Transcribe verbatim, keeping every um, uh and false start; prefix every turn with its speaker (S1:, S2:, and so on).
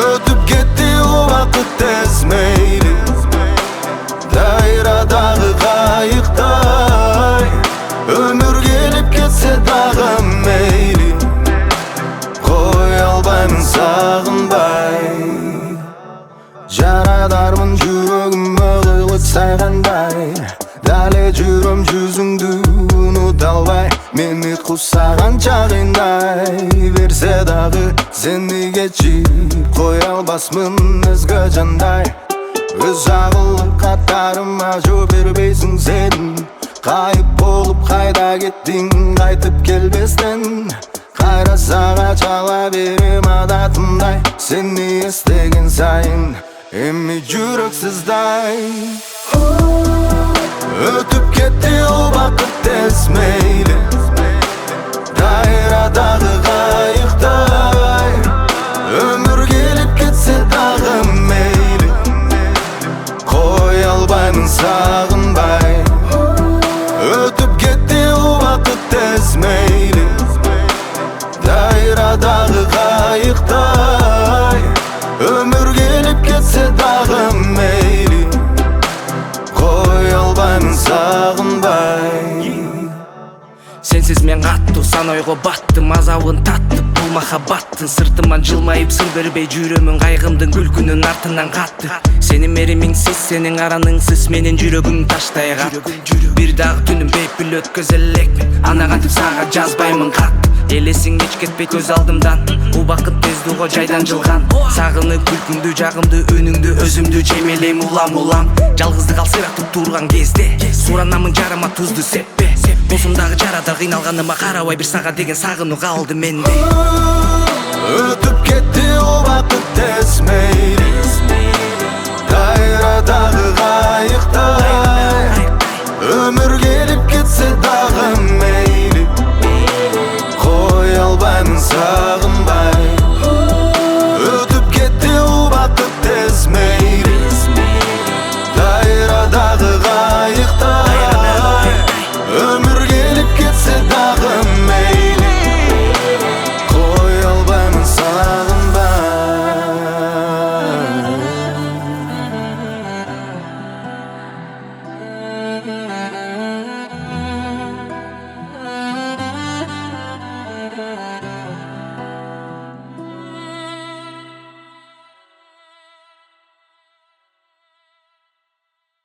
S1: Өтіп кетті о вақыт тез мейлі, дайрадағы қайықтай. Өмір келіп кетсе дағы мейлі, қой албаймын сағынбай. Жарадармын жүрегім ығылып сайғандай, дәле жүрім жүзіңді ұмыта албай. Мені құсағанша қиындай берсе дағы, сені кешіп қоя албасмын ізгі жандай. Өз ағылып қатарыма жол бербейсің сен, қайып болып қайда кеттің қайтып келбестен. Қайрасаға чала берем адатымдай, сені естеген сайын эми жүрексіздай. Өтіп кетті о бақыт тез мейлі, дайрадағы қайықтай. Өмір келіп кетсе дағы мейлі, қой албаймын сағынбай. Өтіп кетті о бақыт тез мейлі, дайрадағы қайықтай. Өмір келіп кетсе дағы мейлі, қой албаймын сағынбай.
S2: Сенсіз мен қатты сан ойға баттым, азабын таттып бұл махаббаттың. Сыртыман жылмайып сыр бербей жүремін, қайғымдың күлкінің артынан қатты. Сенің меріміңсіз, сенің араныңсыз, менен жүрегім таштай қатты. Bir дағы түнім бейпіл өткізелекпін, анағантып саға жазбаймын қатты. Елесің еш кетпей көз алдымдан, бұл бақыт тез дуға жайдан жылған. Сағынып күлкіңді, жағымды, өніңді, өзімді жемелейм улам-улам. Жалғыздық ал сирақтып тұрған кезде, суранамын жарыма тұзды сеппе. Досымдағы жарадар қиналғаныма қарабай, бір саға деген сағыну қалды менде.
S1: Өтіп кетті о бақыт тез мейлі, дайрадағы қайықтай. Өмір келіп кетсе дағы мейлі, қой албаймын сағынбай.